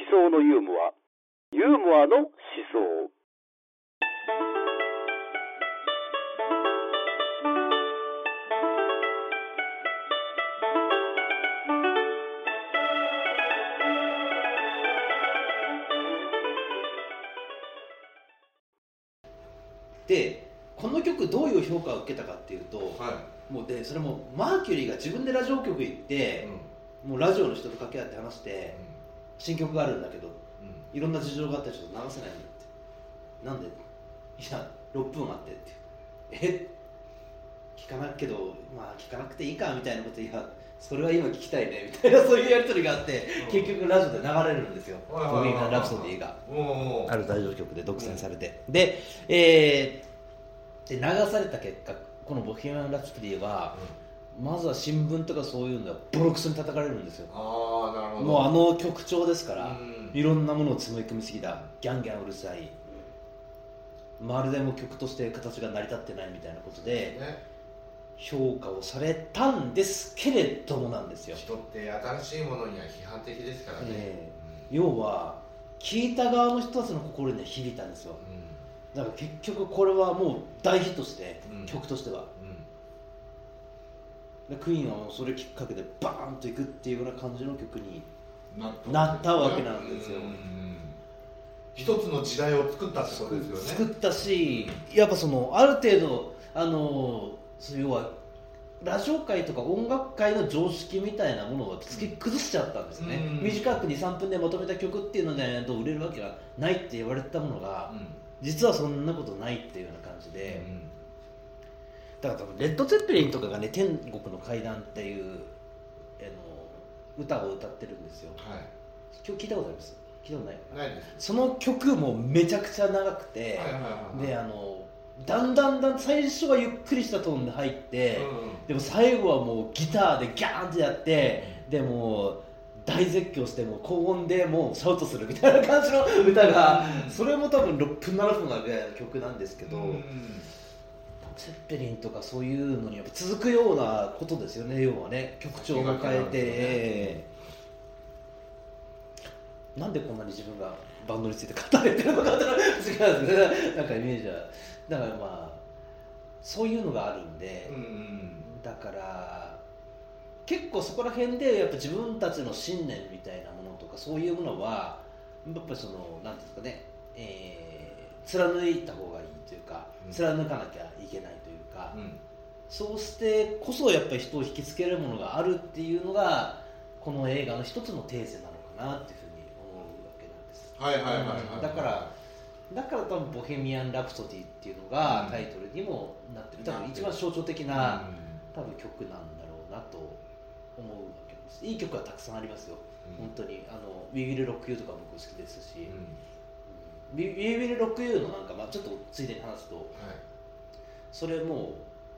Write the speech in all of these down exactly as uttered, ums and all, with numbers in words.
想のユーモア、ユーモアの思想。 で、この曲どういう評価を受けたかっていうと、 はい、 もうでそれもマーキュリーが自分でラジオ局行って、うん、もうラジオの人と掛け合って話して、うん、新曲があるんだけど、うん、いろんな事情があってちょっと流せないんだって。なんで？いやろっぷんあってってえ聞かないけど、まあ聞かなくていいかみたいなこと、いやそれは今聞きたいねみたいな、そういうやり取りがあって、うん、結局ラジオで流れるんですよ、ボヘミアン・ラプソディがあるラジオ局で独占されて、うん、で、えー、で流された結果、このボヘミアン・ラプソディは、うん、まずは新聞とかそういうのはボロクソに叩かれるんですよ。 あー、なるほど。 もうあの曲調ですから、うん、いろんなものを詰め込みすぎだ、ギャンギャンうるさい、まるでも曲として形が成り立ってないみたいなことで、ね、評価をされたんですけれどもなんですよ。 人って新しいものには批判的ですからね、えーうん、要は聞いた側の人たちの心には響いたんですよ、うん、だから結局これはもう大ヒットして、うん、曲としては、うん、でクイーンはもうそれきっかけでバーンといくっていうような感じの曲になったわけなんですよ、うんうん、 一つの時代を作ったってことですよね。 作ったし、やっぱそのある程度あの要はラジオ界とか音楽界の常識みたいなものを突き崩しちゃったんですね、うん、短く にさんぷんでまとめた曲っていうのでないと売れるわけがないって言われてたものが、うん、実はそんなことないっていうような感じで、うん、だから多分レッド・ツェッペリンとかがね、天国の階段っていうあの歌を歌ってるんですよ、はい、今日聞いたことあります？聞いたことない？ないです。その曲もめちゃくちゃ長くて、はいはいはいはい、であのだんだんだん最初はゆっくりしたトーンで入って、うん、でも最後はもうギターでギャーンってやって、うん、でも大絶叫してもう高音でもうシャウトするみたいな感じの歌が、うん、それも多分ろっぷんななふんある曲なんですけど、うん、ツェッペリンとかそういうのにやっぱ続くようなことですよね。要はね、曲調を変えて、なんでこんなに自分がバンドについて語れてるのかって違うんですね。なんかイメージはだからまあそういうのがあるんで、うんうん、だから結構そこら辺でやっぱ自分たちの信念みたいなものとかそういうものはやっぱりそのなんていうんですかね、えー、貫いた方がいいというか、うん、貫かなきゃいけないというか、うん、そうしてこそやっぱり人を引きつけるものがあるっていうのがこの映画の一つのテーゼなのかなっていうふうに思うわけなんです。 はいはいはいはい、 だからだから多分ボヘミアン・ラプソディっていうのがタイトルにもなってる、多分一番象徴的な多分曲なんだろうなと思うわけです。いい曲はたくさんありますよ、うん、本当にあの We Will Rock You とか僕好きですし、うん、We Will Rock You のなんか、まあ、ちょっとついでに話すと、はい、それも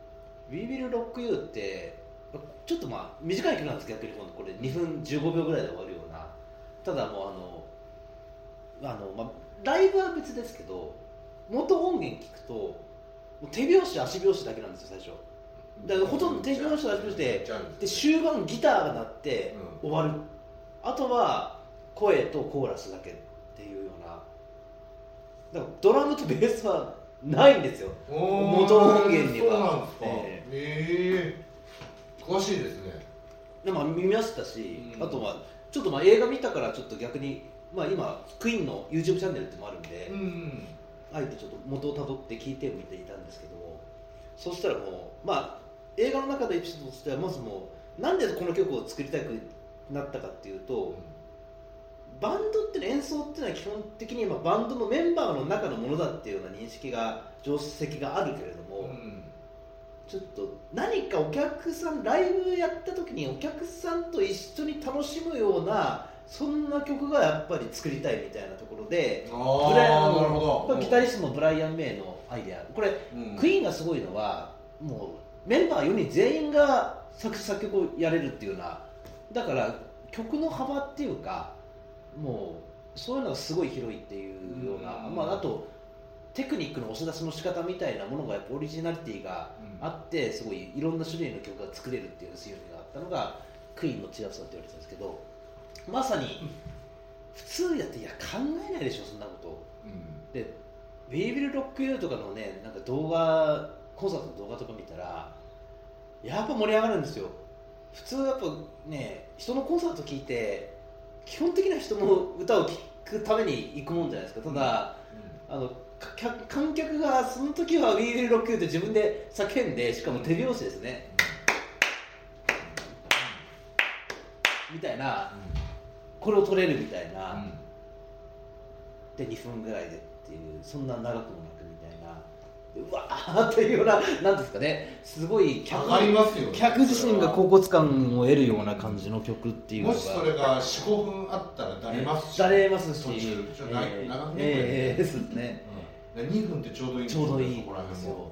We Will Rock You ってちょっとまあ短い曲なんですけど、逆に今度これにふんじゅうごびょうぐらいで終わるような、ただもうあのあの、まあライブは別ですけど元音源聞くともう手拍子足拍子だけなんですよ最初。だからほとんど手拍子足拍子で、で終盤ギターが鳴って終わる、うん、あとは声とコーラスだけっていうような、だからドラムとベースはないんですよ元音源には。そうなんですか。えー、 えー、詳しいですね。 でも見ましたし、うん、あとはちょっとまあ映画見たからちょっと逆にまあ、今クイーンの YouTube チャンネルってもあるんで、うんうん、あえてちょっと元をたどって聞いてみていたんですけども、そうしたらもう、まあ、映画の中でエピソードとしてはまずもうなんでこの曲を作りたくなったかっていうと、うん、バンドって演奏っていうのは基本的にバンドのメンバーの中のものだっていうような認識が常識があるけれども、うん、ちょっと何かお客さんライブやった時にお客さんと一緒に楽しむようなそんな曲がやっぱり作りたいみたいなところで、 あブライアンなるほど、 ギタリストのブライアン・メイのアイデア、これ、うん、クイーンがすごいのはもうメンバーよにん全員が作詞作曲をやれるっていうような、だから曲の幅っていうかもうそういうのがすごい広いっていうような、うん、まあ、あとテクニックの押し出しの仕方みたいなものがやっぱオリジナリティがあって、うん、すごいいろんな種類の曲が作れるっていう強みがあったのがクイーンの強さって言われてたんですけど、まさに普通やっていや考えないでしょそんなこと、うん、で「We Will Rock You」とかのねなんか動画コンサートの動画とか見たらやっぱ盛り上がるんですよ。普通やっぱね人のコンサート聞いて基本的な人の歌を聴くために行くもんじゃないですか。ただ、うん、あの観客がその時は We Will Rock You って自分で叫んでしかも手拍子ですね、うん、みたいな、うん、これを撮れるみたいな、うん、でにふんぐらいでっていうそんな長くもなくみたいなうわーっていうようななんですかねすごい 客, 客自身が恍惚感を得るような感じの曲っていうのがもしそれが よん,ご 分あったらだれますし、 だれますし途中ちょっと長くねえー、ですね、 うん、にふんってちょうどいいちょうどいいんですよ、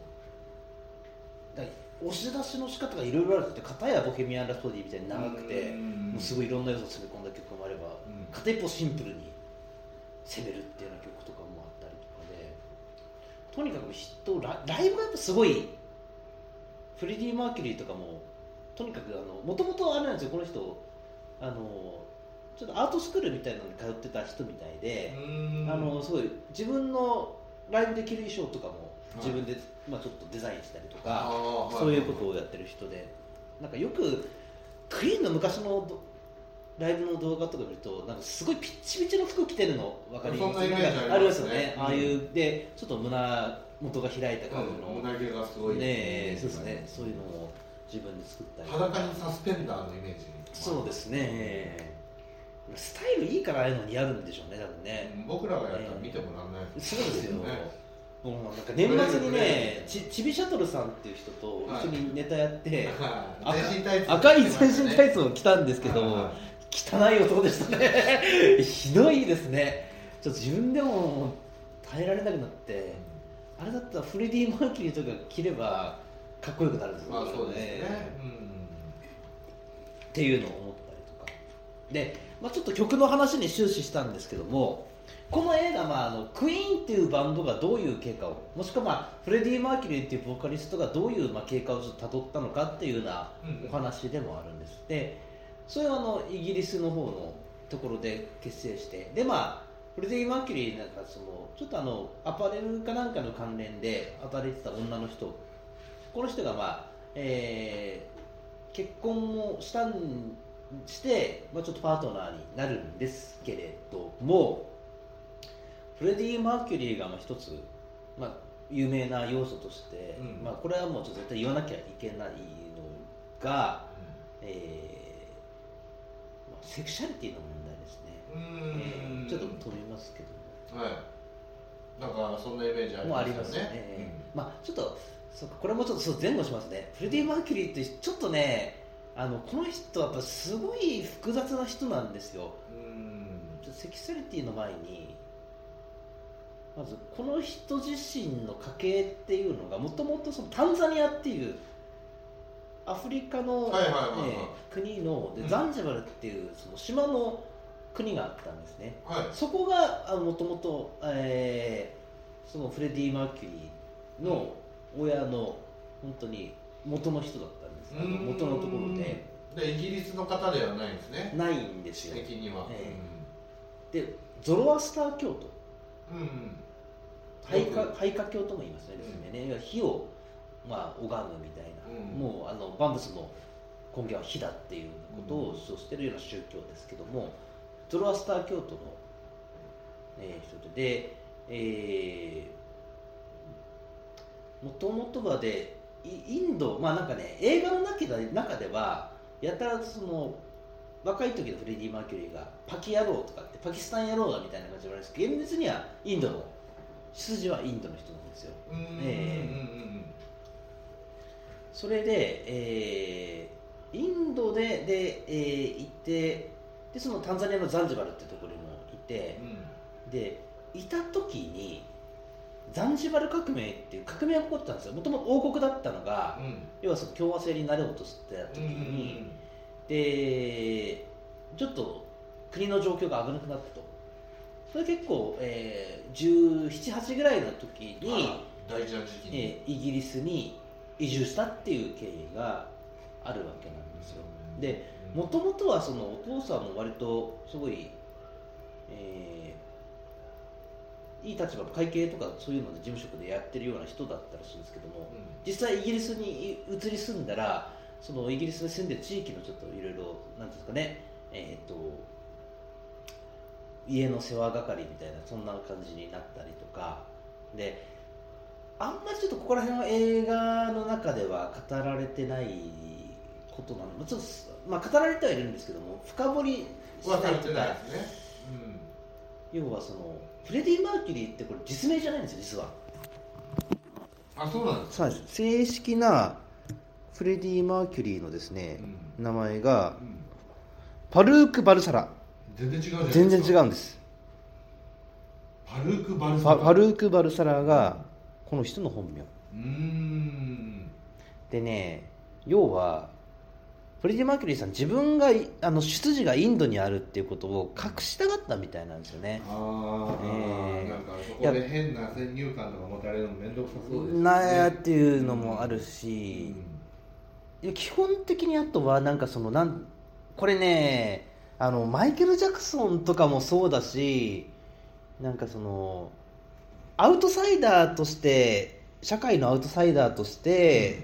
うん、だ押し出しの仕方がいろいろあるって片やボヘミアン・ラプソディみたいに長くてもうすごいいろんな要素を詰め込んだ曲もあれば、うん、片一方シンプルに攻めるっていうような曲とかもあったりとかでとにかくヒット ラ, ライブがやっぱすごいフレディ・マーキュリーとかもとにかくもともとあれなんですよこの人あのちょっとアートスクールみたいなのに通ってた人みたいであのすごい自分のライブで着る衣装とかも自分で、はいまあ、ちょっとデザインしたりとかそういうことをやってる人でなんかよくクイーンの昔のライブの動画とか見るとなんかすごいピッチピチの服着てるの分かります？ そんなイメージありますね。 ありますよね、うん、ああいうでちょっと胸元が開いた感じの、 うん、胸毛がすごいねそうですねそういうのを自分で作ったり裸にサスペンダーのイメージそうですねスタイルいいからああいうの似合うんでしょうね多分ね僕らがやったら見てもらわないです、ね、そうですよ、ね、もうなんか年末にねち, ちびシャトルさんっていう人と一緒にネタやって、はい、赤い全身タイツを着たんですけど、はいはい汚い男でしたねひどいですねちょっと自分でも耐えられなくなってあれだったらフレディ・マーキュリーとか着ればかっこよくなるんですよね、 まあ、そうですね、うん、 っていうのを思ったりとかで、まあ、ちょっと曲の話に終始したんですけどもこの映画、まあ、あのクイーンっていうバンドがどういう経過をもしくは、まあ、フレディ・マーキュリーっていうボーカリストがどういう、まあ、経過をたどったのかっていうようなお話でもあるんです、でそれはあのイギリスの方のところで結成してでまあフレディ・マーキュリーなんかそのちょっとあのアパレルかなんかの関連で働いてた女の人この人がまあ、えー、結婚もしたんして、まあ、ちょっとパートナーになるんですけれどもフレディ・マーキュリーがまあ一つ、まあ、有名な要素として、うんまあ、これはもうちょっと絶対言わなきゃいけないのが、うんえーセクシャリティの問題ですね。うーん、えー、ちょっと飛びますけども。 はい。なんかそんなイメージありますよね。もありますね。 えーうん、まあちょっとそうこれもちょっと前後しますね。フレディ・マーキュリーってちょっとね、あのこの人はやっぱすごい複雑な人なんですよ。うーん。セクシャリティの前にまずこの人自身の家系っていうのがもともとそのタンザニアっていうアフリカの、ね、国のでザンジバルっていうその島の国があったんですね、はい、そこがもともとそのフレディ・マーキュリーの親の本当に元の人だったんです、あの元のところででイギリスの方ではないんですねないんですよ的には、 えー、でゾロアスター教徒、うんうん、廃火教とも言いますね、うん、火をまあ、拝むみたいな、うん、もうあのバンブスの根源は火だっていうことを主張しているような宗教ですけども、ゾロアスター教徒の、えー、人で、えー、もともとはでインド、まあなんかね、映画の中で中ではやたらその若い時のフレディ・マーキュリーがパキ野郎とかってパキスタン野郎だみたいな感じで言われるんですけど、厳密にはインドの出自はインドの人なんですよ。うんうんうんうんそれで、えー、インドでで、えー、行ってでそのタンザニアのザンジバルってところにもいて、うん、でいた時にザンジバル革命っていう革命が起こったんですよ。もともと王国だったのが、うん、要はその共和制になろうとしてた時に、うんうんうん、でちょっと国の状況が危なくなったと。それ結構、えー、じゅうなな、はちぐらいの時に大事な時期に、 えー、イギリスに移住したっていう経緯があるわけなんですよ。で、もともとはそのお父さんも割とすごいえーいい立場の会計とかそういうので事務職でやってるような人だったらしいんですけども、 うん実際イギリスに移り住んだらそのイギリスで住んでる地域のちょっといろいろなんていうんですかね、えー、と家の世話係みたいなそんな感じになったりとかで、あんまりちょっとここら辺は映画の中では語られてないことなのでちょっと、まあ、語られてはいるんですけども深掘りしはさたりとか、 れてないですね、 要はそのフレディ・マーキュリーってこれ実名じゃないんですよ実は。 うん、あ、そうなんですか。 そうです。正式なフレディ・マーキュリーのですね、 うん名前がうん、 パルーク・バルサラ。 全然違うじゃないですか。 全然違うんです。 パルーク・バルサラ。 パパルーク・バルサラがこの人の本名うーん。 でね、要はフレディ・マーキュリーさん自分があの出自がインドにあるっていうことを隠したがったみたいなんですよね。 ああ、 えーなんかそこで変な先入観とか持たれるの面倒くさそうですね。 なやっていうのもあるし、いや基本的にあとはなんかそのなんこれね、あのマイケル・ジャクソンとかもそうだし、なんかそのアウトサイダーとして社会のアウトサイダーとして、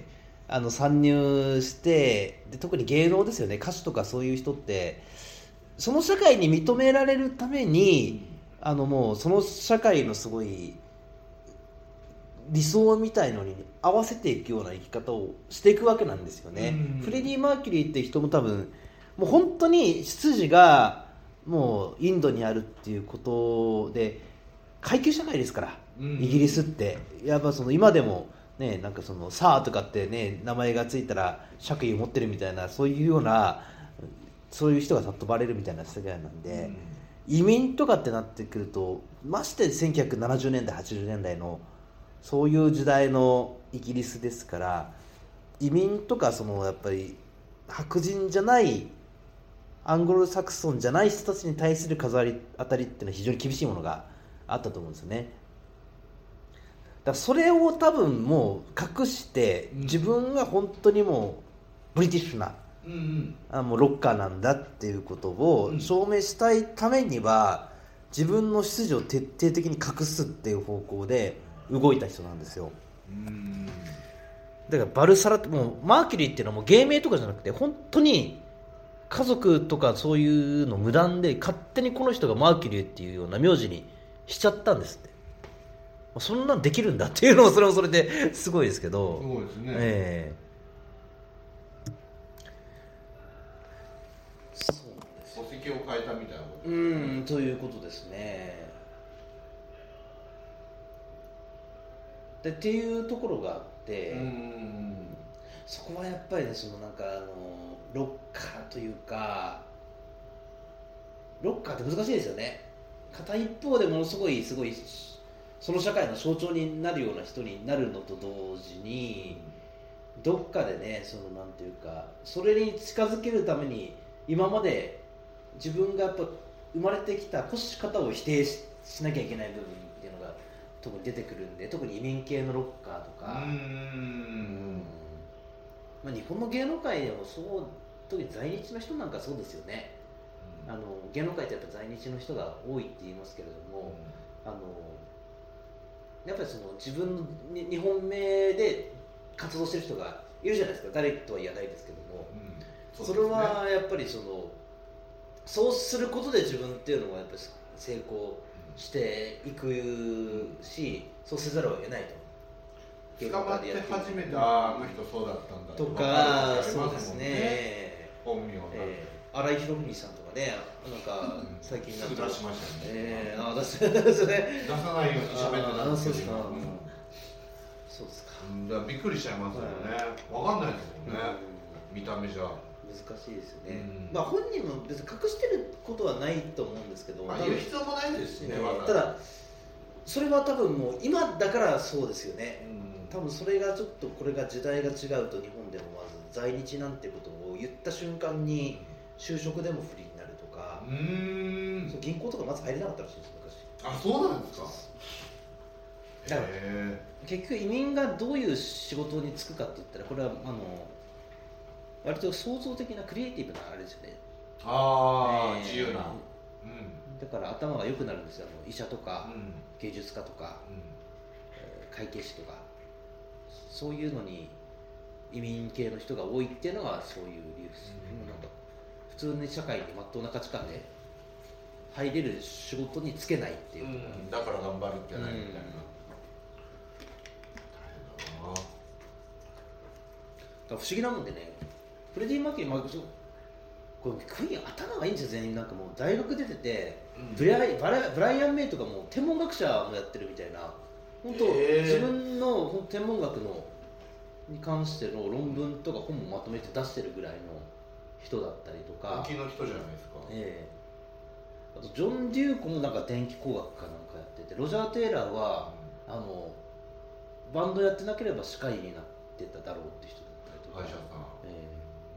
うん、あの参入してで特に芸能ですよね、歌手とかそういう人ってその社会に認められるために、うん、あのもうその社会のすごい理想みたいのに合わせていくような生き方をしていくわけなんですよね、うん、フレディ・マーキュリーって人も多分もう本当に出自がもうインドにあるっていうことで階級社会ですから、うん、イギリスってやっぱその今でもね、なんかそのサーとかってね名前がついたら爵位を持ってるみたいなそういうようなそういう人が尊ばれるみたいな世界なんで、うん、移民とかってなってくるとましてせんきゅうひゃくななじゅうねんだいはちじゅうねんだいのそういう時代のイギリスですから、移民とかそのやっぱり白人じゃないアングロサクソンじゃない人たちに対する風当たりっていうのは非常に厳しいものがあったと思うんですよね。だからそれを多分もう隠して自分が本当にもうブリティッシュな、うんうん、あもうロッカーなんだっていうことを証明したいためには自分の出自を徹底的に隠すっていう方向で動いた人なんですよ。うんだからバルサラってもうマーキュリーっていうのはもう芸名とかじゃなくて本当に家族とかそういうの無断で勝手にこの人がマーキュリーっていうような名字にしちゃったんですって。そんなんできるんだっていうのもそれもそれですごいですけど、 すごいですね、 えー、そうです戸籍を変えたみたいなこと、 うんということですね。でっていうところがあって、うん、そこはやっぱりねそのなんかあのロッカーというかロッカーって難しいですよね。片一方でものすごいすごいその社会の象徴になるような人になるのと同時にどっかでねそのなんていうかそれに近づけるために今まで自分がやっぱ生まれてきた越し方を否定 し, しなきゃいけない部分っていうのが特に出てくるんで、特に移民系のロッカーとか、うーん、うんまあ、日本の芸能界でもそう特に在日の人なんかそうですよね、うん、あの芸能界ってやっぱ在日の人が多いって言いますけれども、うん、あのやっぱりその自分の日本名で活動してる人がいるじゃないですか。誰とは言わないですけども、うん そ, ね、それはやっぱりそのそうすることで自分っていうのはやっぱり成功していくし、そうせざるを得ないと。 捕まって初めてあの人そうだったんだとか、そうですね。 本名が、 えー、新井博文さんとかね、なんか最近なんか出しましたね。 えー、あ出すね。出さないように喋ってたんですけど、 そうですか。 だからびっくりしちゃいますよね。わかんないですもんね。見た目じゃ。 難しいですよね、うん、まあ本人も別に隠してることはないと思うんですけど、 まあ、言う必要もないですしね、 ただそれは多分もう今だからそうですよね、うん、多分それがちょっとこれが時代が違うと日本でもまず在日なんてことを言った瞬間に就職でも不利になるとか、うーんそう銀行とかまず入れなかったらしいです昔。あ、そうなんですか。 だから結局移民がどういう仕事に就くかって言ったらこれはあの割と創造的なクリエイティブなあれですよね。 ああ、えー、自由な、うん、 だから頭が良くなるんですよ。あの医者とか、 うん芸術家とか、 うんえー会計士とかそういうのに移民系の人が多いっていうのはそういう理由ですよね。 うんなんか普通に社会にまっとうな価値観で入れる仕事に就けないっていう、 うんだから頑張るんじゃないみたいな、 うん大変だな。 だから不思議なもんでね、フレディ・マーキュリー、まあ、そうこれクイーン頭がいいんですよ。全員なんかもう大学出てて、 うんブライバラブライアン・メイとかも天文学者もやってるみたいな、本当、 へー自分のほん天文学のに関しての論文とか本もまとめて出してるぐらいの人だったりとか、 本気の人じゃないですか。 ええあとジョン・デューコもなんか電気工学かなんかやってて、ロジャー・テイラーはあのバンドやってなければ歯科医になってただろうって人だったりとか、 歯医者さん、 ええ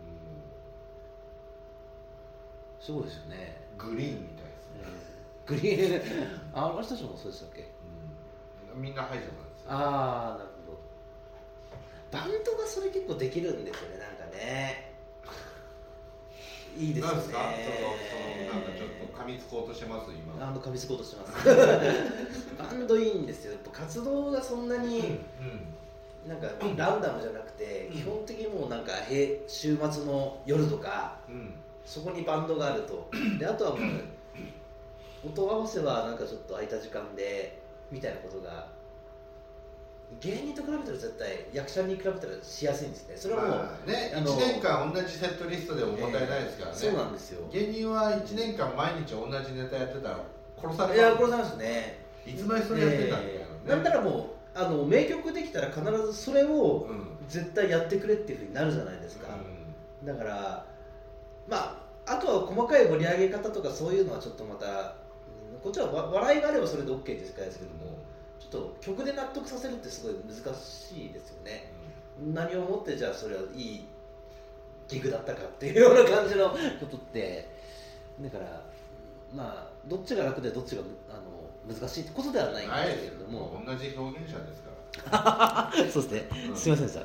うすごいですよね。 ん、グリーンみたいですね、 グリーンあの人たちもそうでしたっけ。 うん、みんな歯医者なんですよ。 ああなるほど。バンドがそれ結構できるんですよね。なんかねいいですよね。 なんですか、ちょっとそのなんかちょっと噛みつこうとしてます今。 バンド噛みつこうとしてますバンドいいんですよ。やっぱ活動がそんなに、 うんなんかランダムじゃなくて、 うん基本的にもうなんか平週末の夜とかうんそこにバンドがあると、であとはもう音合わせはなんかちょっと空いた時間でみたいなことが芸人と比べたら絶対役者に比べたらしやすいんですね。それはもう、 まあね、 あのいちねんかん同じセットリストでも問題ないですからね、 そうなんですよ。 芸人はいちねんかん毎日同じネタやってたら殺されいやた殺されますね。 いつまでそれやってたみたいなね、 えーなんならもうあの名曲できたら必ずそれをうん絶対やってくれっていうふうになるじゃないですか、 うだからまああとは細かい盛り上げ方とかそういうのはちょっとまた、うんこっちはわ笑いがあればそれで OK ですからですけども、ちょっと曲で納得させるってすごい難しいですよね。何をもってじゃあそれはいいギグだったかっていうような感じのことってだからまあどっちが楽でどっちがあの難しいってことではないんないですけれども、 同じ表現者ですからそうですね、 うんすいませんでした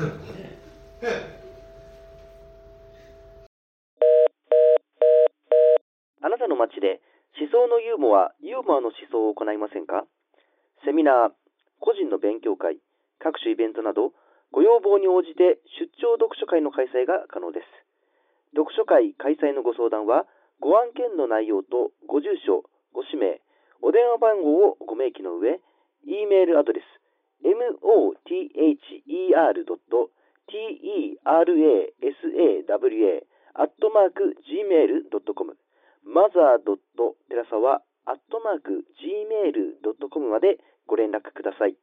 あなたの街で思想のユーモア、ユーモアの思想を行いませんか？セミナー、個人の勉強会、各種イベントなど、ご要望に応じて出張読書会の開催が可能です。読書会開催のご相談は、ご案件の内容とご住所、ご氏名、お電話番号をご明記の上、E メールアドレス、mother.terasawa アットマーク ジーメールドットコム mother.terasawa アットマーク ジーメールドットコム までご連絡ください。